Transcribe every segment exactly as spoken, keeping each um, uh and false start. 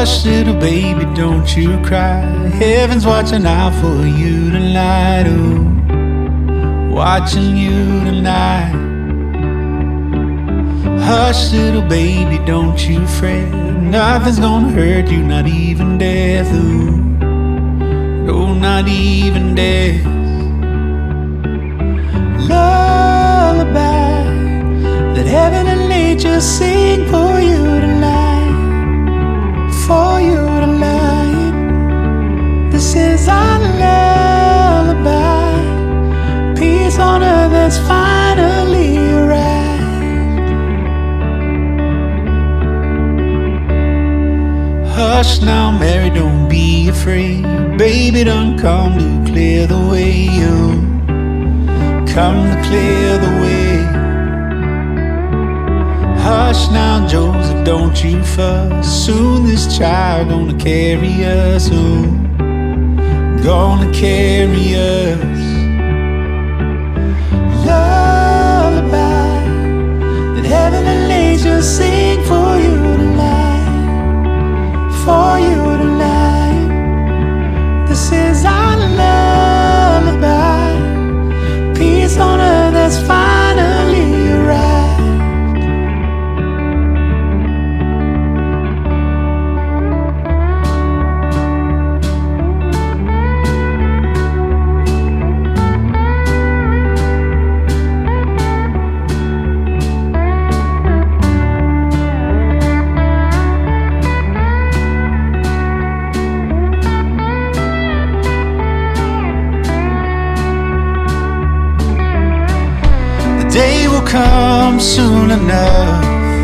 Hush, little baby, don't you cry. Heaven's watching out for you tonight. Oh, watching you tonight. Hush, little baby, don't you fret. Nothing's gonna hurt you, not even death. Oh, no, not even death. Lullaby that heaven and nature sing for you tonight, for you tonight. This is our lullaby, peace on earth that's finally arrived. Hush now, Mary, don't be afraid. Baby done come to clear the way. Oh, come to clear the way. Hush now, Joseph, don't you fuss. Soon this child gonna carry us. Oh, gonna carry us. Lullaby that heaven and nature sing for you tonight, for you tonight. This is our lullaby, peace on earth that's finally arrived. Day will come soon enough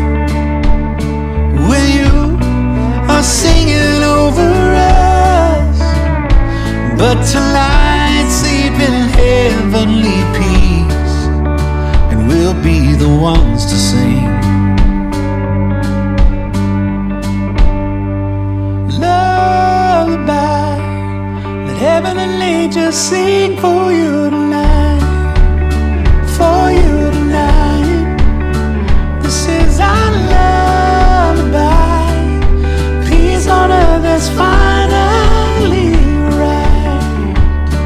when you are singing over us, but tonight sleep in heavenly peace, and we'll be the ones to sing. Lullaby that heaven and nature sing for you tonight, for you tonight. This is our lullaby, peace on earth that's finally right.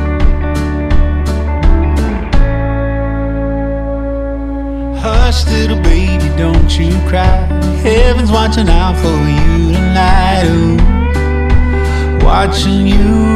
Hush, little baby, don't you cry. Heaven's watching out for you tonight. Oh, watching you